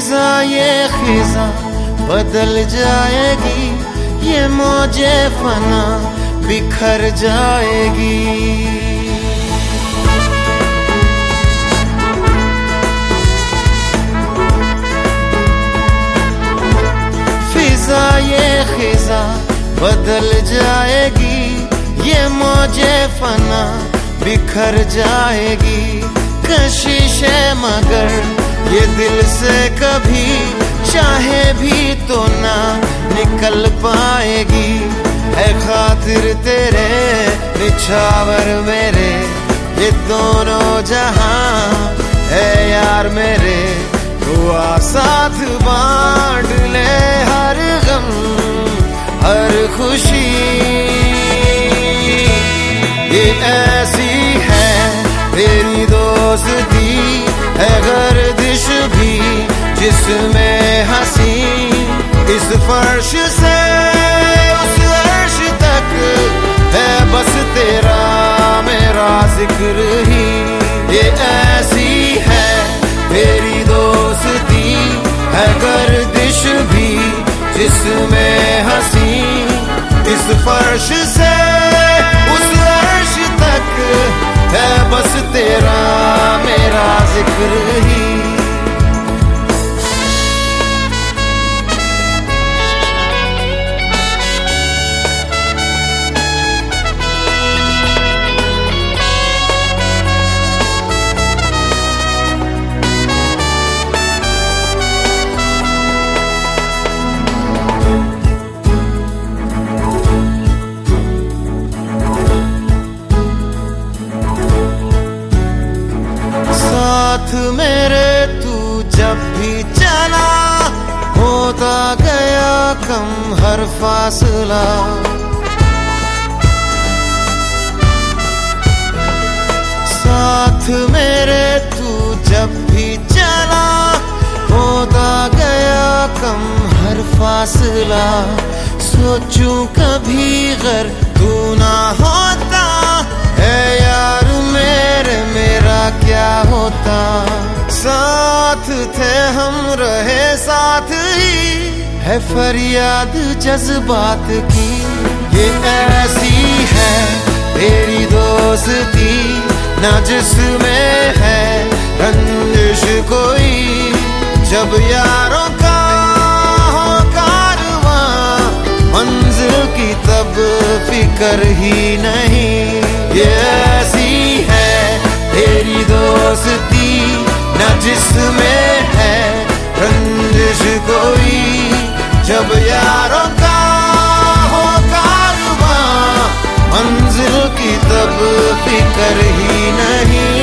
फिजा ये खिजा बदल जाएगी, ये मौजे फना बिखर जाएगी। फिजा ये खिजा बदल जाएगी, ये मौजे फना बिखर जाएगी। कशिश है मगर ये दिल से कभी चाहे भी तो ना निकल पाएगी। है खातिर तेरे निछावर मेरे, ये दोनों जहां है यार मेरे। हुआ साथ बांट ले हर गम हर खुशी, ये ऐसी है तेरी दोस्ती है गर्दिश भी जिसमें हंसी। इस फर्श से उस अर्श तक है बस तेरा मेरा जिक्र ही। ये ऐसी है तेरी दोस्ती है गर्दिश भी जिसमें हंसी। इस फर्श से उस अर्श तक है बस तेरा मेरा जिक्र ही। साथ मेरे तू जब भी चला, होता गया कम हर फासला। साथ मेरे तू जब भी चला, होता गया कम हर फासला। सोचूं कभी अगर तू ना होता, है यार मेरा क्या होता। साथ थे हम रहे साथ ही, है फरियाद जज्बात की। ये ऐसी है तेरी दोस्ती ना जिसमें है रंजिश कोई। जब यारों का हो कारवां मंजिल की तब फिक्र ही नहीं। ये ऐसी है तेरी दोस्ती न जिसमें है रंजिश कोई। जब यारों का हो कारवां मंजिल की तब फिक्र ही नहीं।